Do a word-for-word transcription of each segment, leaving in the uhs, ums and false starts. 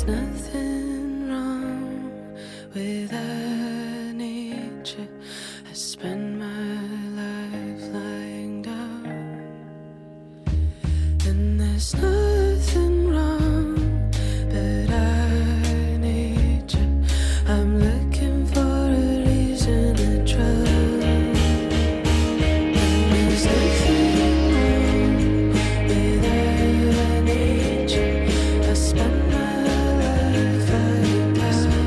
nothing wrong with our nature. I spend my life lying down, and there's nothing wrong but our nature. I'm looking for a reason to drown, and there's nothing wrong with our nature. I spend my life lying down,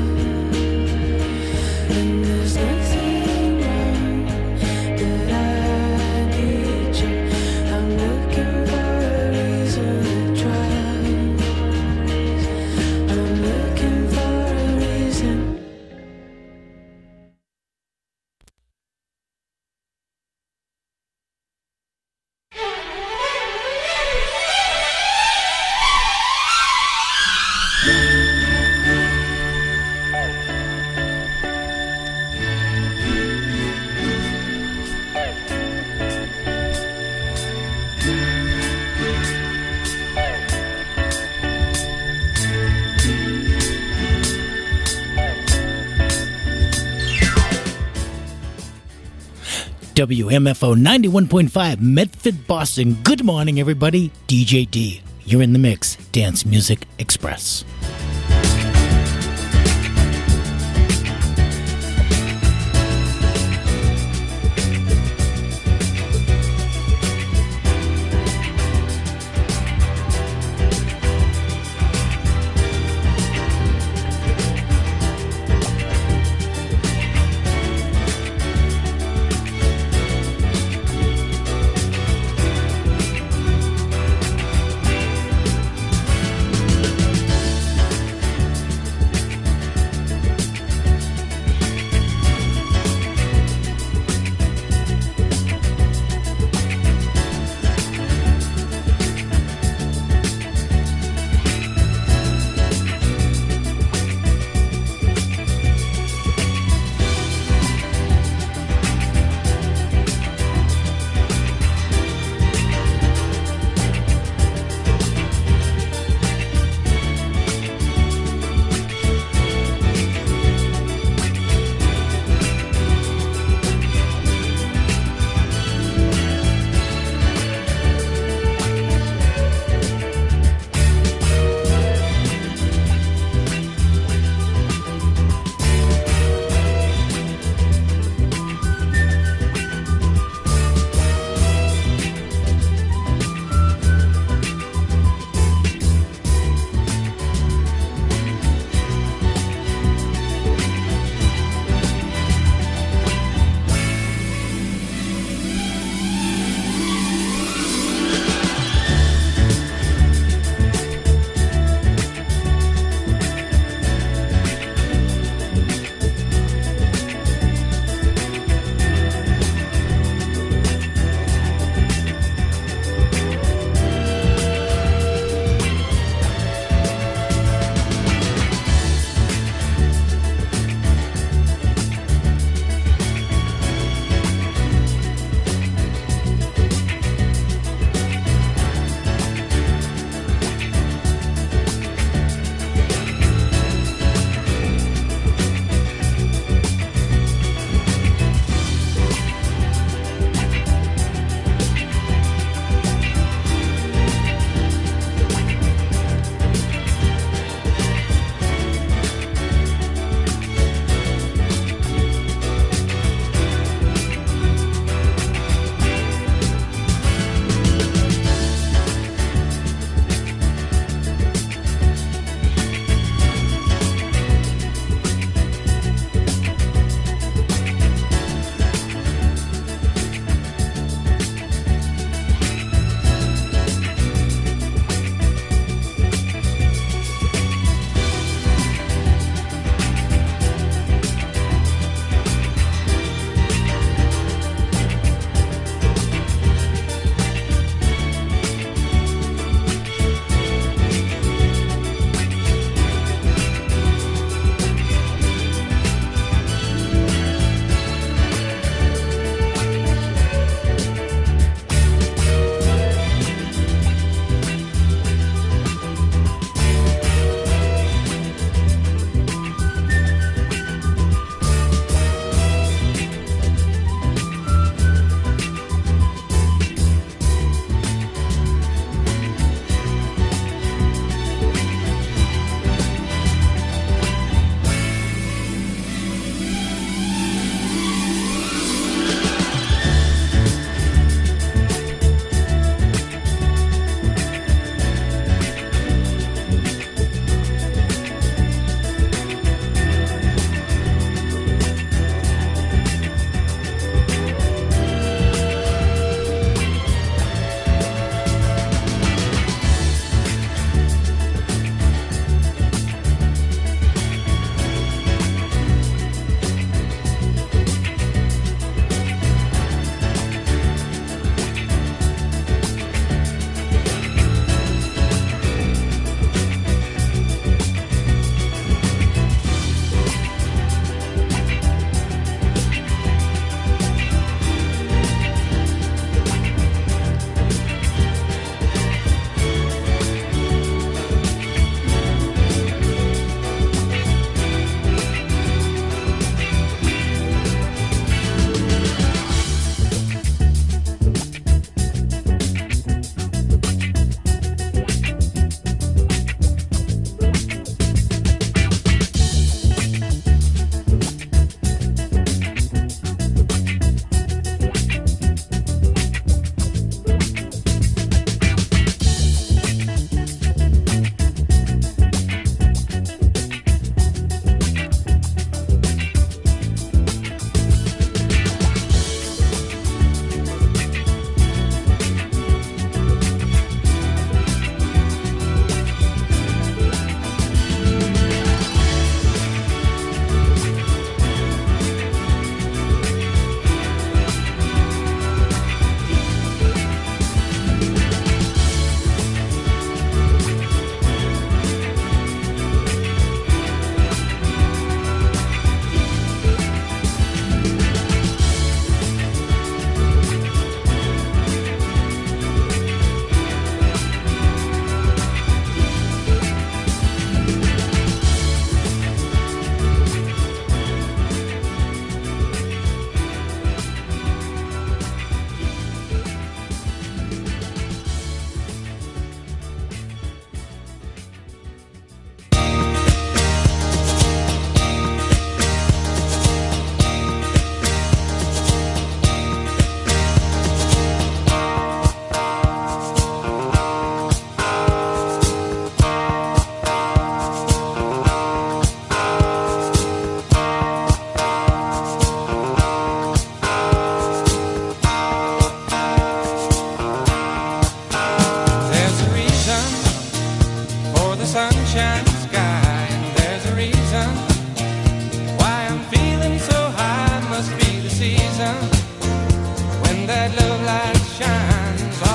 and there's nothing wrong but our nature. I'm looking for a reason to drown. I'm looking for a reason. W M F O ninety-one point five Medford, Boston. Good morning, everybody. D J D, you're in the mix. Dance Music Express.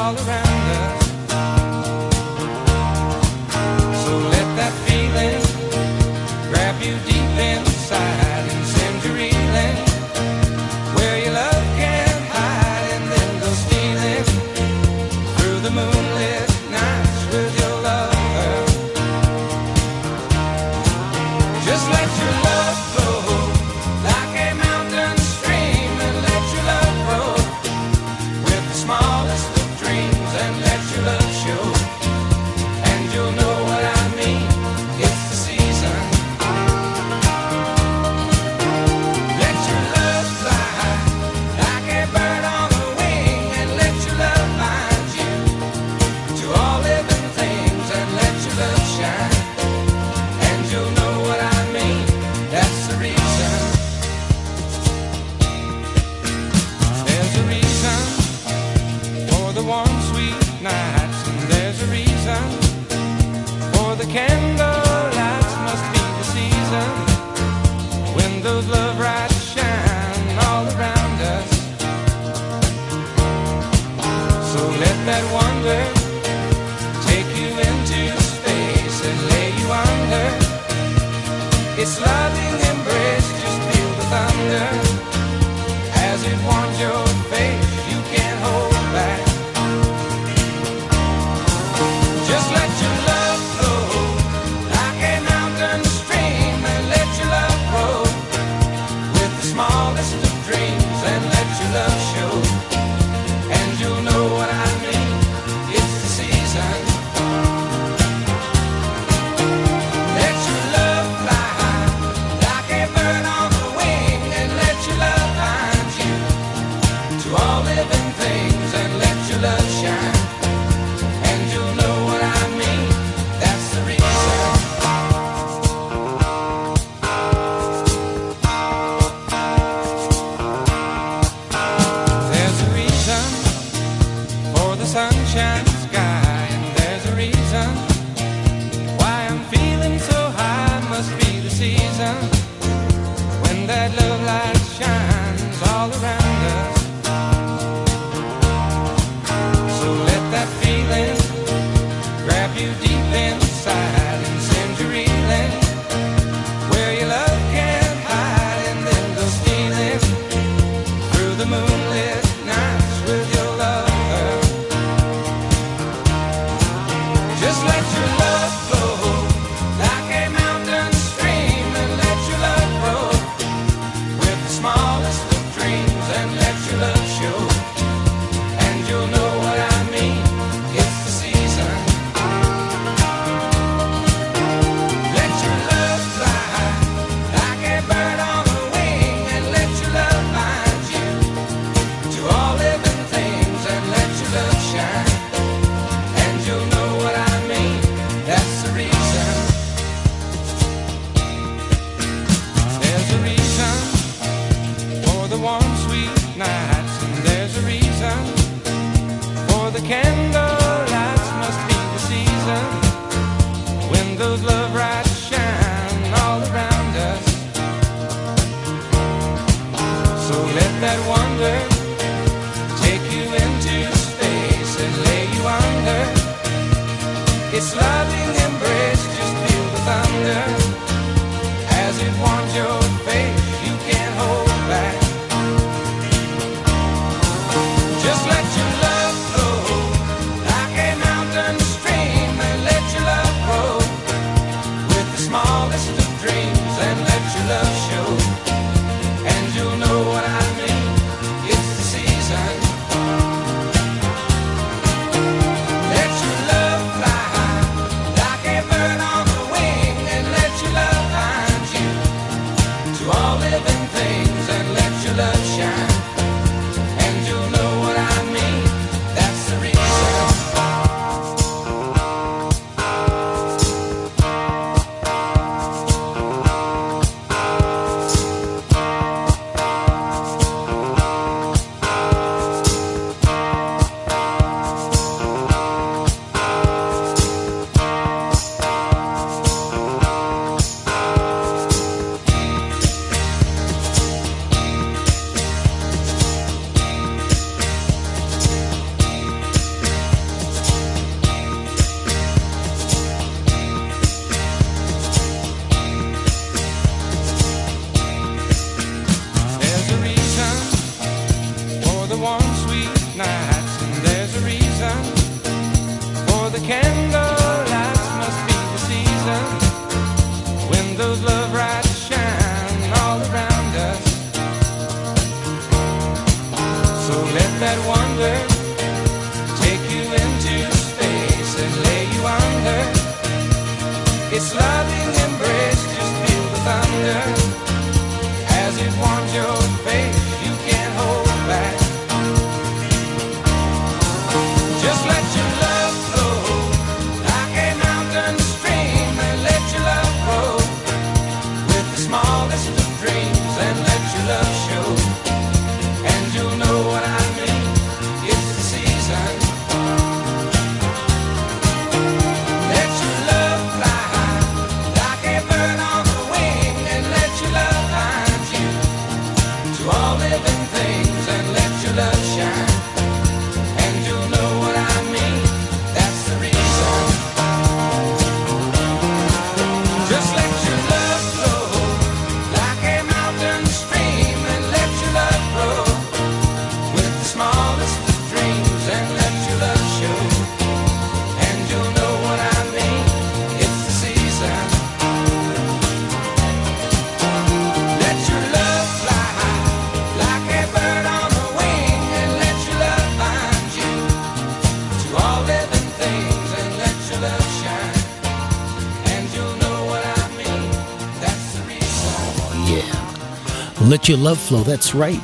all around us. So let that feeling grab you deep inside and send you reeling where your love can't hide, and then go stealing through the moonlit nights with your lover. Just let your love flow like a mountain stream, and let your love grow with the smallest of dreams, and let your love show, and you'll know what I mean. It's the season. Let your love fly like a bird on the wing, and let your love bind you to all living things, and let your love shine, and you'll know what I mean. That's the reason. There's a reason for the warm, sweet nights, and there's a reason for the candle lights. Must be the season when those love lights shine all around us. So let that wonder take you into space and lay you under its loving embrace. Just feel the thunder as it warms your face. You can't hold back. Just let your love flow like a mountain stream, and let your love grow with the smallest of dreams, and let your love show, and you'll know what I mean. It's the season. Let your love fly like a bird on the wing, and let your love bind you to all living things, and let your love shine, and you'll know what I mean. That's the reason. There's a reason for the sunshine sky, and there's a reason why I'm feeling so high. Must be the season when that love light shines all around us. So let that feeling grab you deep inside and send you reeling where your love can't hide, and then go stealing through the moonlit nights with your lover. Just let your love flow like a mountain stream, and let your love grow with the smallest of dreams, and let your love show, and you'll know what I mean. It's the season. Let your love fly like a bird on the wing, and let your love bind you to all living things, and let your love shine, and you'll know what I mean. That's the reason. There's a reason for the warm, sweet nights, and there's a reason for the candle lights. Must be the season when those love lights shine all around us. So let that wonder take you into space and lay you under its loving embrace. Just feel the thunder as it warms your face. You can't hold back. Just let your love flow like a mountain stream, and let your love grow with the smallest of dreams, and let your love show, and you'll know what I mean. It's the season. Let your love fly candlelights must be the season when those love lights shine all around us. So let that wonder take you into space and lay you under its loving embrace. Just feel the thunder as it warms your face. You can't hold back. Just let your love flow like a mountain stream, and let your love grow with the smallest of dreams, and let your love show, and you'll know what I mean. It's the season. Let your love fly high like a bird on the wing, and let your love find you to all living things, and let your love shine, and you'll know what I mean. That's the reason. Just let your love flow like a mountain stream, and let your love grow with the smallest of dreams, and let your love show, and you'll know what I mean. It's the season. Let your love fly high like a bird on the wing, and let your love find you to all living things, and let your love shine, and you'll know what I mean. That's the reason. Yeah. Let your love flow. That's right.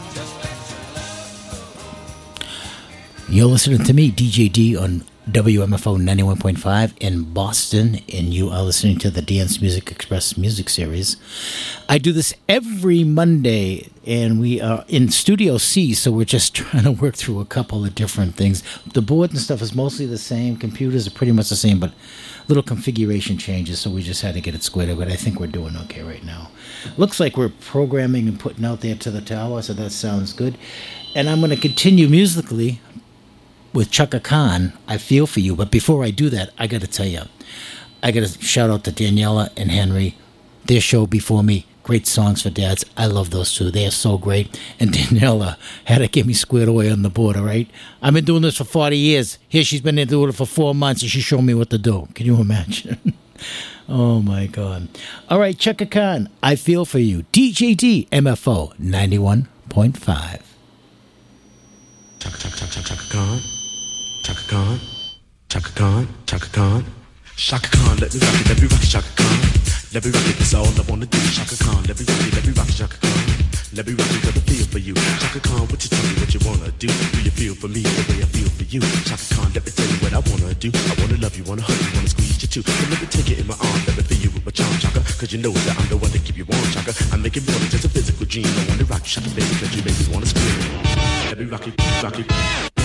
You're listening to me, D J D, on W M F O ninety-one point five in Boston, and you are listening to the Dance Music Express music series. I do this every Monday, and we are in Studio C, so we're just trying to work through a couple of different things. The board and stuff is mostly the same. Computers are pretty much the same, but little configuration changes, so we just had to get it squared away, but I think we're doing okay right now. Looks like we're programming and putting out there to the tower, so that sounds good. And I'm going to continue musically with Chaka Khan, I Feel For You. But before I do that, I got to tell you, I got to shout out to Daniela and Henry. Their show before me, great songs for dads. I love those two. They are so great. And Daniela had to get me squared away on the board, all right? I've been doing this for forty years. Here she's been doing it for four months, and she showed me what to do. Can you imagine? Oh, my God. All right, Chaka Khan, I Feel For You. D J D, M F O ninety-one point five. Chaka, Chaka, Chaka, Chaka Khan. Chaka Khan, Chaka Khan, Chaka Khan, Chaka Khan, let me rock it, let me rock it, Chaka Khan. Let me rock it, that's all I wanna do. Chaka Khan, let me rock it, let me rock it, Chaka Khan. Let me rock it, got a feel for you. Chaka Khan, what you tell me what you wanna do? Do you feel for me the way I feel for you? Chaka Khan, let me tell you what I wanna do. I wanna love you, wanna hug you, wanna squeeze you too. So let me take it in my arms, let me feel you with my charm, Chaka. Cause you know that I'm the one to keep you warm, Chaka. I make it more than just a physical dream. I wanna rock you, Chaka, baby, cause you make me wanna scream. Let me rock it, rock it.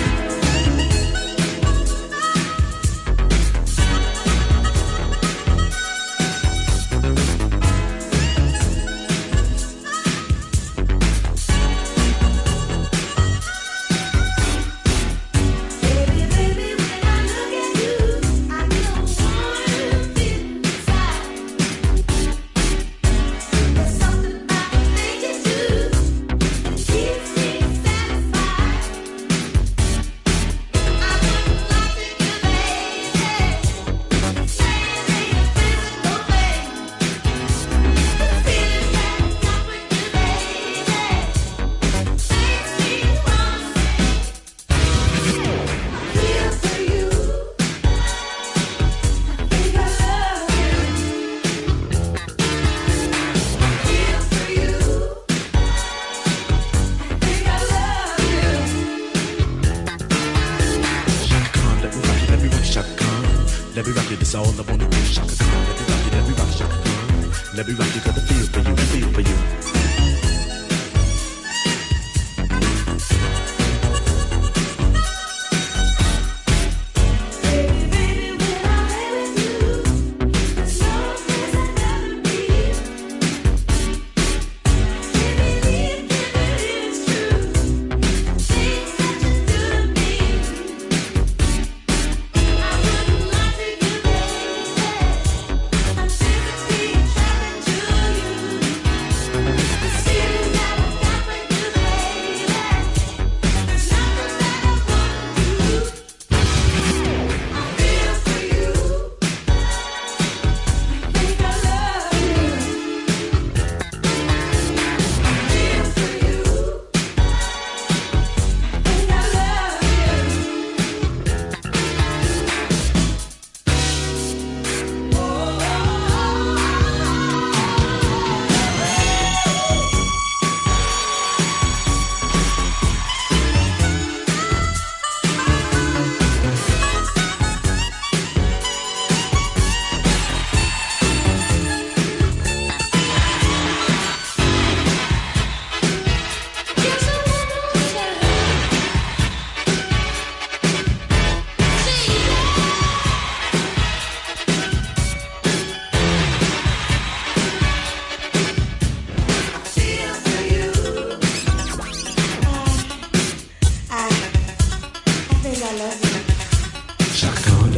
Let me rock it, it's all I wanna do. Chaka Khan, let me rock it, let me rock it, Chaka Khan. Let me rock it, got the feel for you, feel for you.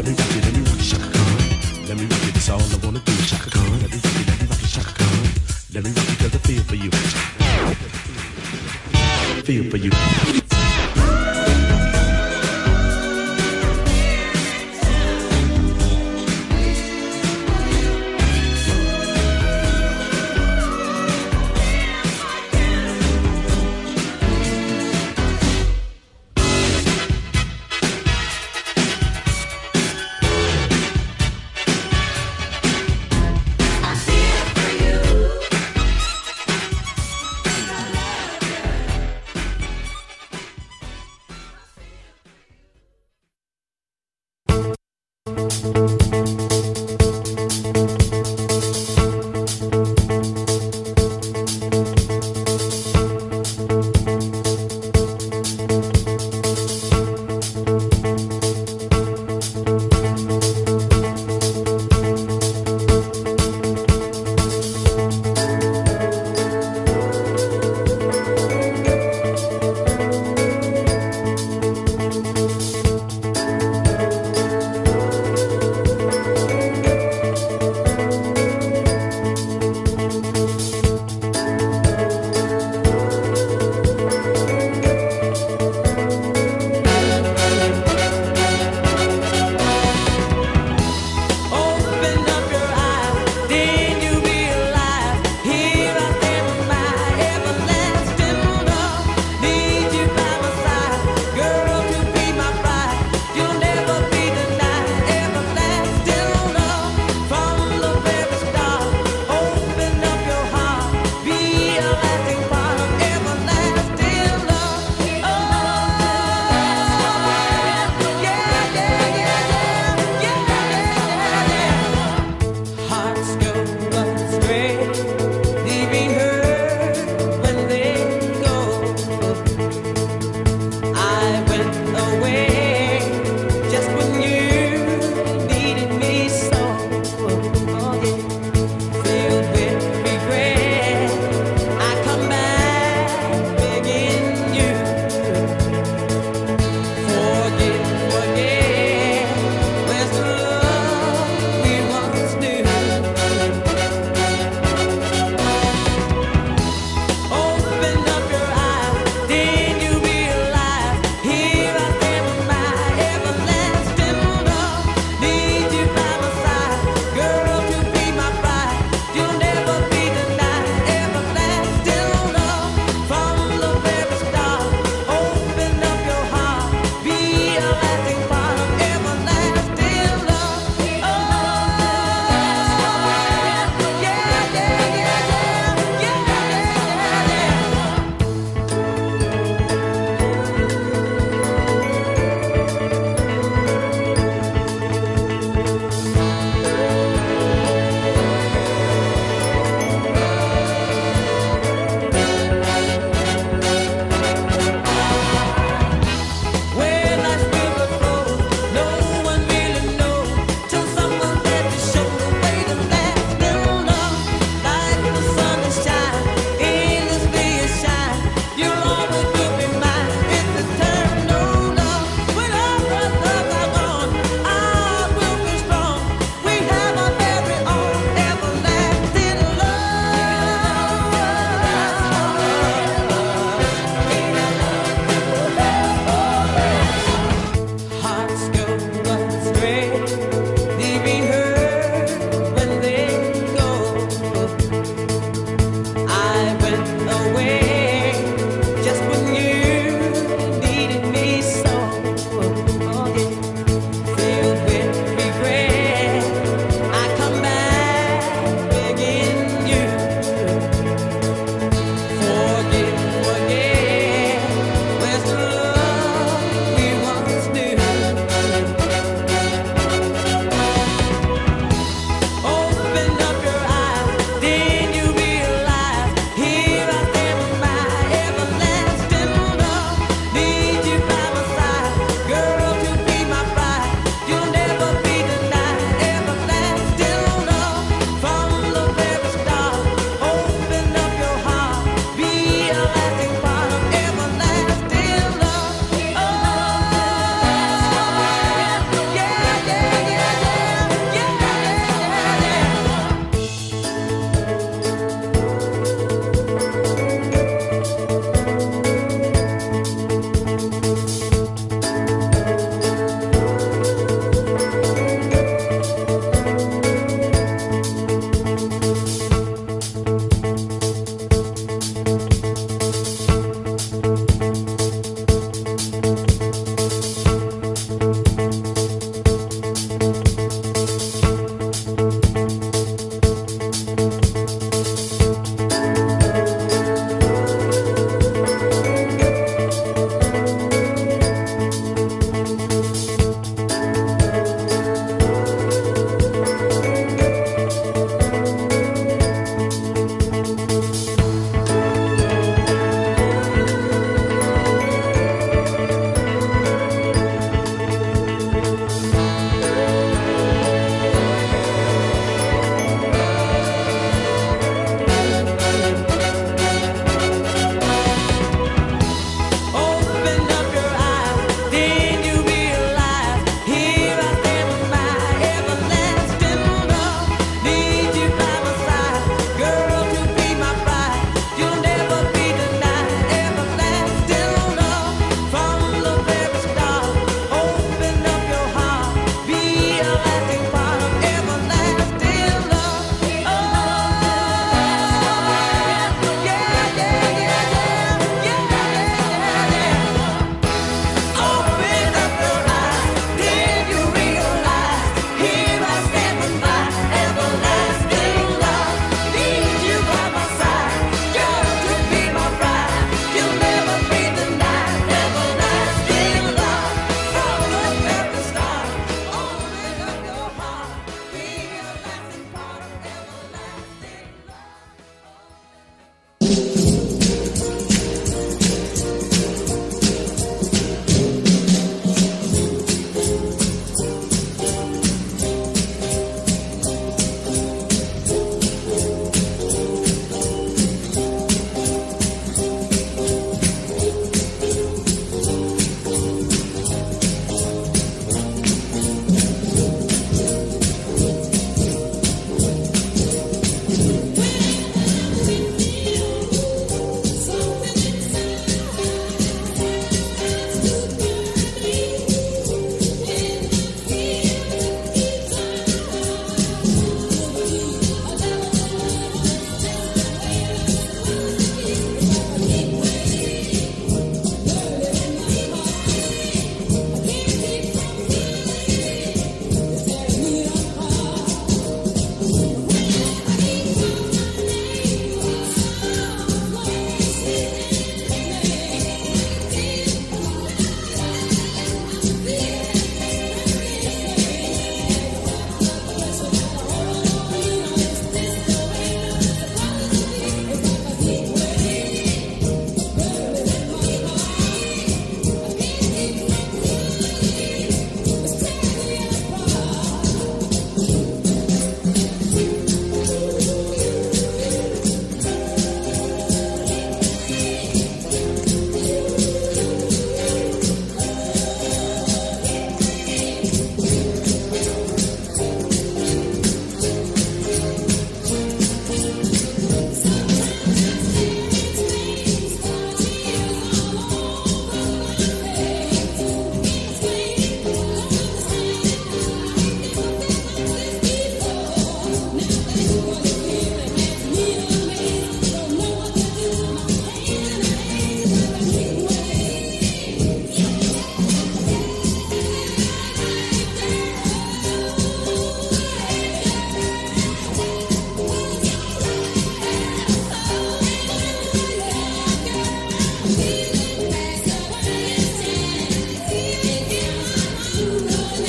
let me rock it, let me rock it, Shaka Khan. Let me rock it, that's all I wanna do, Shaka Khan. Let me rock it, let me rock it, Shaka Khan. Let me rock it 'cause I feel for you. Feel for you.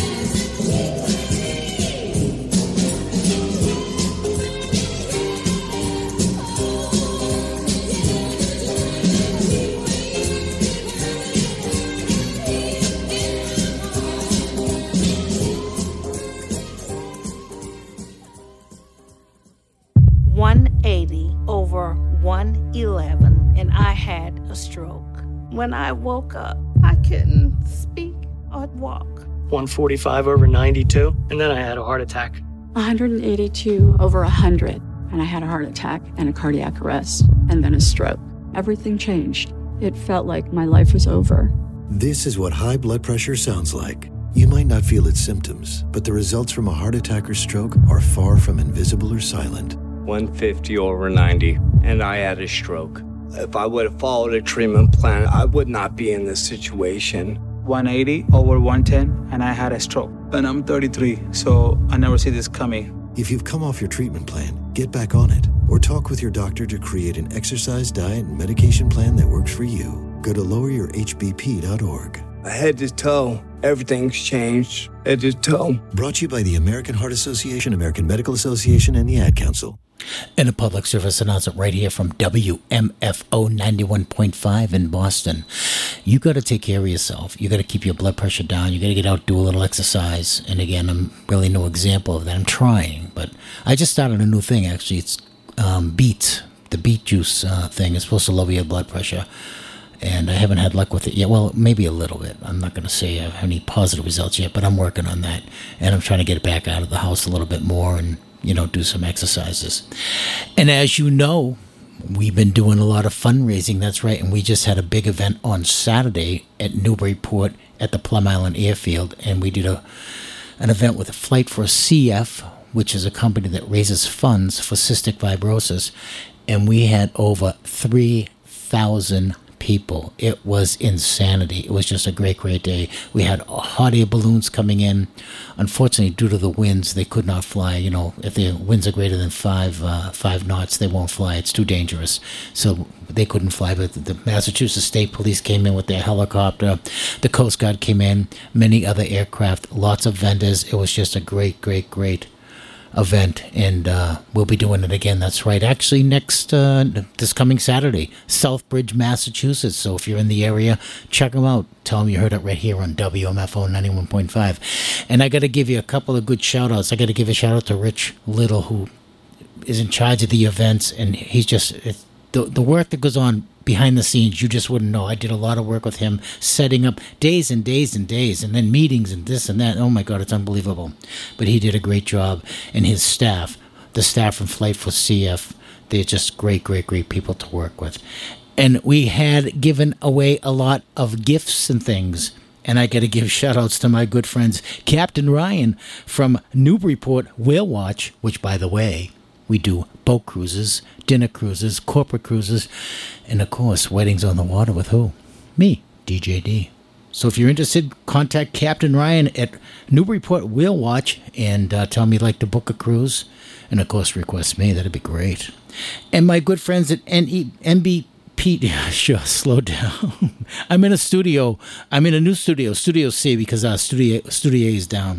one eighty over one eleven, and I had a stroke. When I woke up, I couldn't speak or walk. one forty-five over ninety-two, and then I had a heart attack. one eighty-two over one hundred, and I had a heart attack and a cardiac arrest, and then a stroke. Everything changed. It felt like my life was over. This is what high blood pressure sounds like. You might not feel its symptoms, but the results from a heart attack or stroke are far from invisible or silent. one fifty over ninety, and I had a stroke. If I would have followed a treatment plan, I would not be in this situation. one eighty over one ten, and I had a stroke. And I'm thirty-three, so I never see this coming. If you've come off your treatment plan, get back on it, or talk with your doctor to create an exercise, diet, and medication plan that works for you. Go to lower your h b p dot org. Head to toe, everything's changed. Head to toe. Brought to you by the American Heart Association, American Medical Association, and the Ad Council. And a public service announcement right here from W M F O ninety-one point five in Boston. You got to take care of yourself. You got to keep your blood pressure down. You got to get out, do a little exercise. And again, I'm really no example of that. I'm trying, but I just started a new thing. Actually, it's um, beet. The beet juice uh, thing is supposed to lower your blood pressure. And I haven't had luck with it yet. Well, maybe a little bit. I'm not going to say I have any positive results yet, but I'm working on that. And I'm trying to get it back out of the house a little bit more and, you know, do some exercises. And as you know, we've been doing a lot of fundraising. That's right. And we just had a big event on Saturday at Newburyport at the Plum Island Airfield. And we did a an event with a Flight for C F, which is a company that raises funds for cystic fibrosis. And we had over three thousand people. It was insanity. It was just a great, great day. We had hot air balloons coming in. Unfortunately, due to the winds, they could not fly. You know, if the winds are greater than five uh, five knots, they won't fly. It's too dangerous. So they couldn't fly. But the Massachusetts State Police came in with their helicopter. The Coast Guard came in. Many other aircraft. Lots of vendors. It was just a great, great, great event, and uh, we'll be doing it again. That's right. Actually, next uh, this coming Saturday, Southbridge, Massachusetts. So if you're in the area, check them out. Tell them you heard it right here on W M F O ninety-one point five. And I got to give you a couple of good shout outs. I got to give a shout out to Rich Little, who is in charge of the events, and he's just it's, the the work that goes on behind the scenes, you just wouldn't know. I did a lot of work with him, setting up days and days and days, and then meetings and this and that. Oh my God, it's unbelievable. But he did a great job, and his staff, the staff from Flight for C F, they're just great, great, great people to work with. And we had given away a lot of gifts and things. And I got to give shout-outs to my good friends, Captain Ryan from Newburyport Whale Watch, which, by the way, we do boat cruises, dinner cruises, corporate cruises, and, of course, weddings on the water with who? Me, D J D. So if you're interested, contact Captain Ryan at Newburyport Whale Watch and uh, tell me you'd like to book a cruise. And, of course, request me. That'd be great. And my good friends at N B P... Sure, slow down. I'm in a studio. I'm in a new studio, Studio C, because our studio, studio A is down.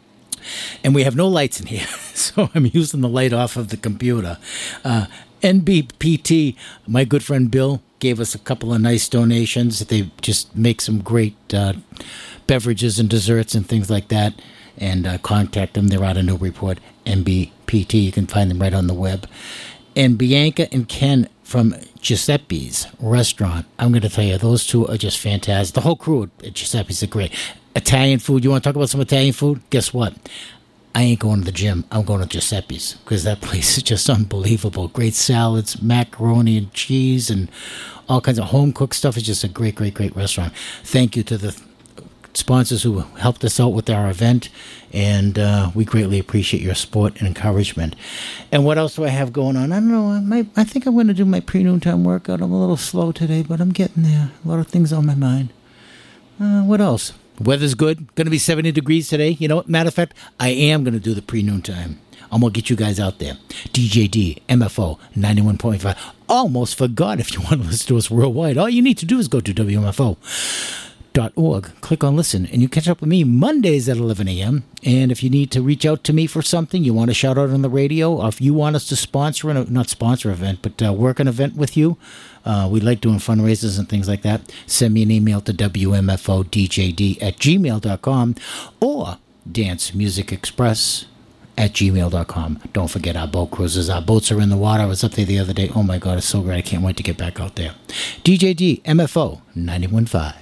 And we have no lights in here, so I'm using the light off of the computer. Uh, N B P T, my good friend Bill, gave us a couple of nice donations. They just make some great uh, beverages and desserts and things like that. And uh, contact them. They're out of Newburyport, N B P T. You can find them right on the web. And Bianca and Ken from Giuseppe's Restaurant. I'm going to tell you, those two are just fantastic. The whole crew at Giuseppe's are great. Italian food. You want to talk about some Italian food? Guess what? I ain't going to the gym. I'm going to Giuseppe's because that place is just unbelievable. Great salads, macaroni and cheese, and all kinds of home-cooked stuff. It's just a great, great, great restaurant. Thank you to the sponsors who helped us out with our event, and uh, we greatly appreciate your support and encouragement. And what else do I have going on? I don't know. I, might, I think I'm going to do my pre-noontime workout. I'm a little slow today, but I'm getting there. A lot of things on my mind. Uh, what else? Weather's good. Going to be seventy degrees today. You know what? Matter of fact, I am going to do the pre-noontime. I'm going to get you guys out there. D J D, M F O, ninety-one point five. Almost forgot if you want to listen to us worldwide. All you need to do is go to W M F O dot org. Click on listen, and you catch up with me Mondays at eleven a.m. And if you need to reach out to me for something, you want to shout out on the radio, or if you want us to sponsor, an, not sponsor an event, but uh, work an event with you, uh, we like doing fundraisers and things like that, send me an email to w m f o d j d at gmail dot com or Dance Music Express at gmail dot com. Don't forget our boat cruises. Our boats are in the water. I was up there the other day. Oh my God, it's so great. I can't wait to get back out there. D J D, M F O, ninety-one point five.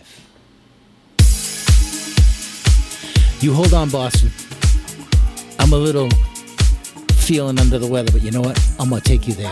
You hold on, Boston. I'm a little feeling under the weather, but you know what? I'm going to take you there.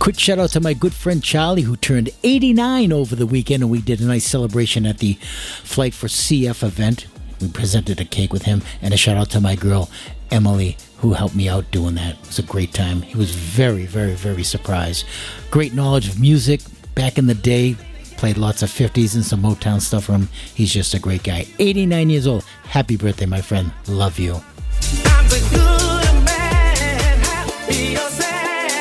Quick shout out to my good friend Charlie, who turned eighty-nine over the weekend, and we did a nice celebration at the Flight for C F event. We presented a cake with him, and a shout out to my girl Emily, who helped me out doing that. It was a great time. He was very, very, very surprised. Great knowledge of music back in the day. Played lots of fifties and some Motown stuff for him. He's just a great guy. eighty-nine years old. Happy birthday, my friend. Love you. I'm the good man, happy or sad.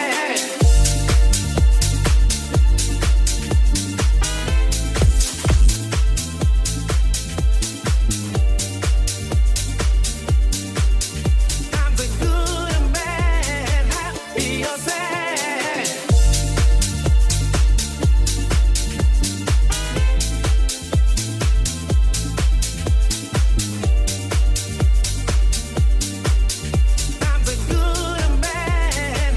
I'm the good man, happy or sad. I'm the good man.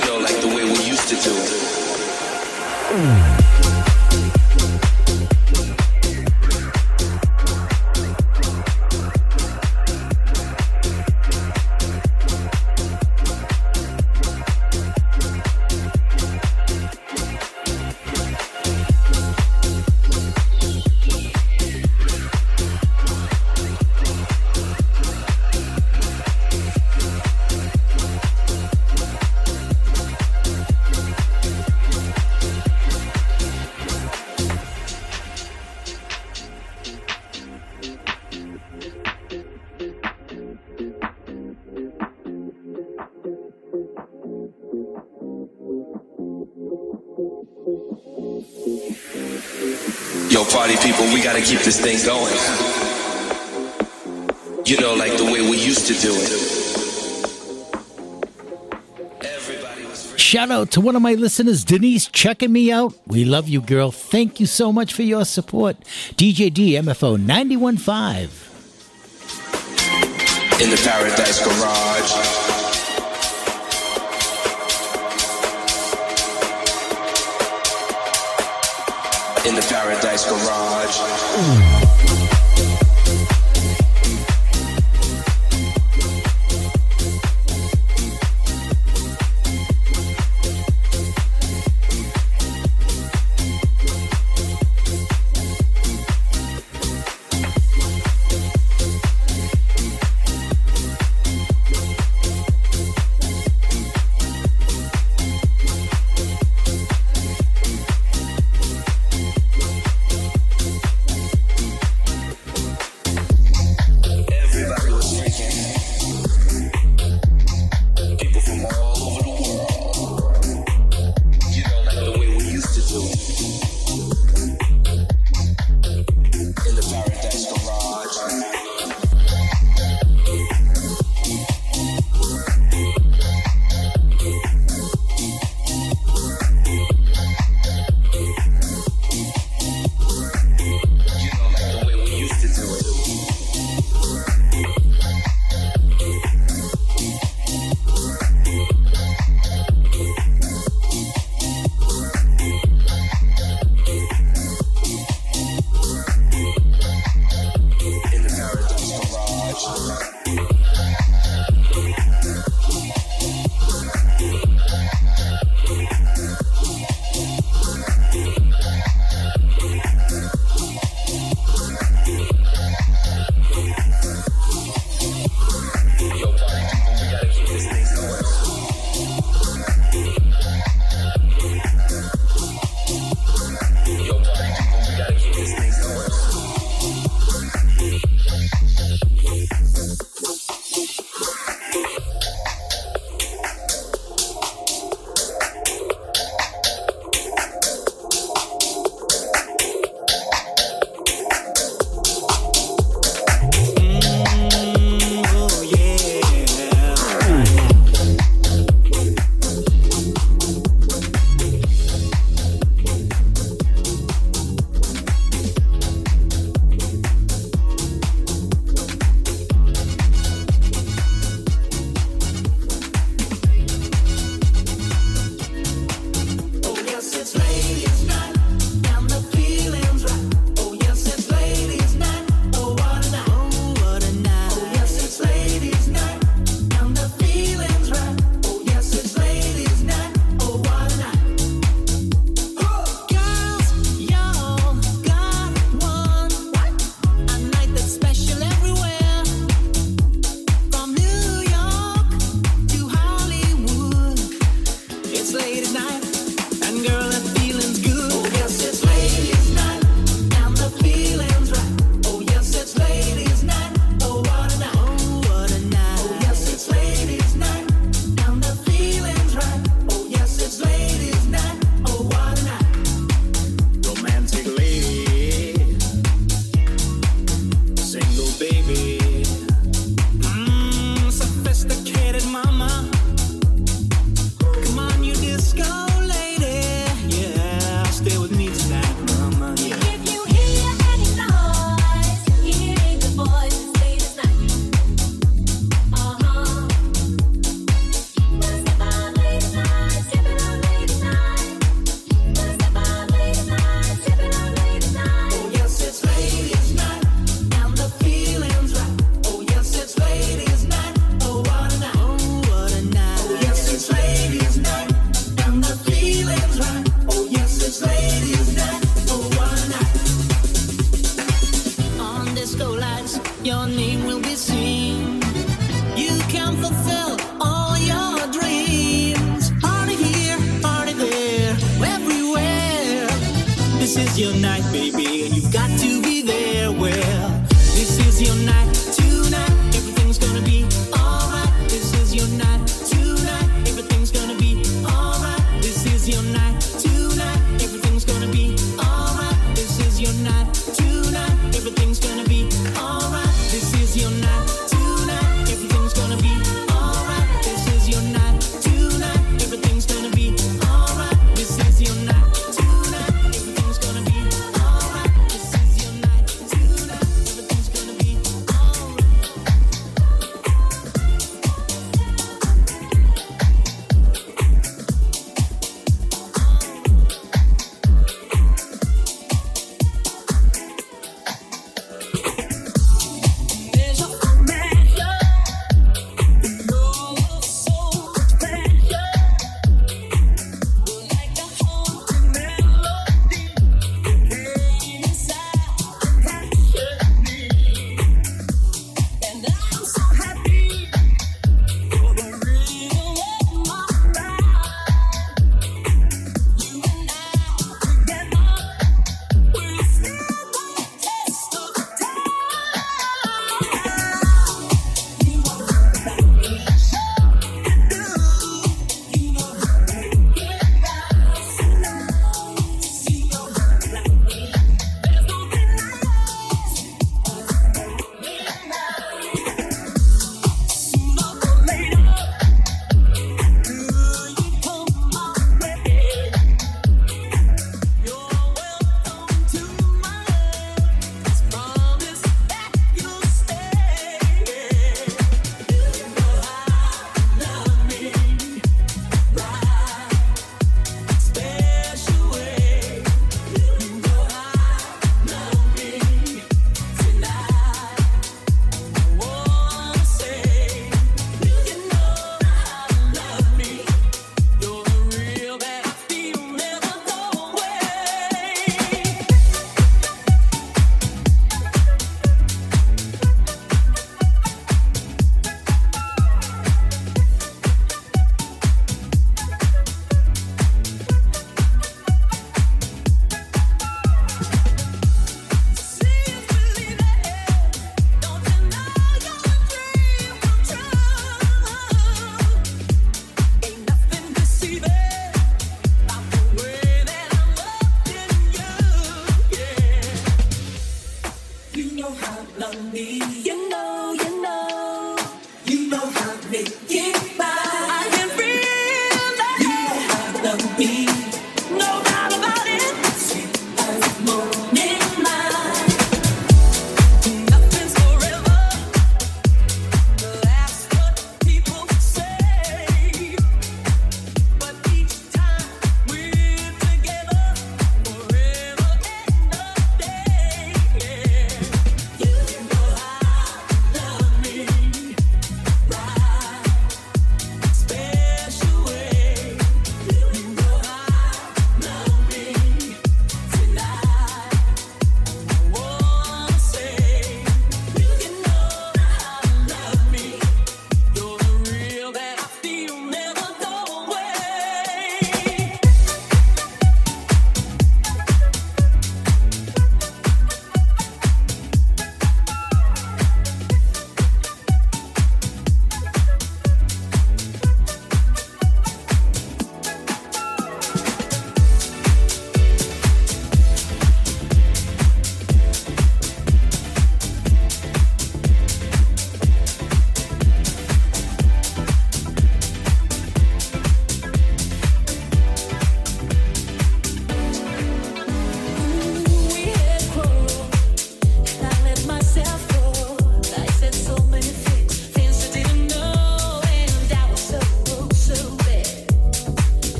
You know, like the way we used to do it. Yo, party people, we gotta keep this thing going. You know, like the way we used to do it. Shout out to one of my listeners, Denise, checking me out. We love you, girl. Thank you so much for your support. D J D, M F O ninety-one point five. In the Paradise Garage. In the Paradise Garage. Sophisticated mama, come on, you disco your night, baby, and you've got to be there. Well, this is your night tonight. Everything's gonna be alright. This is your night tonight. Everything's gonna be alright. This is your night tonight. Everything's gonna be alright. This is your night tonight. Everything's gonna be alright. This is your night tonight. Everything's gonna be alright. This is your night tonight. Everything's gonna be alright. This is your night tonight. Everything's gonna be alright. This is your night tonight. Everything's gonna be love me.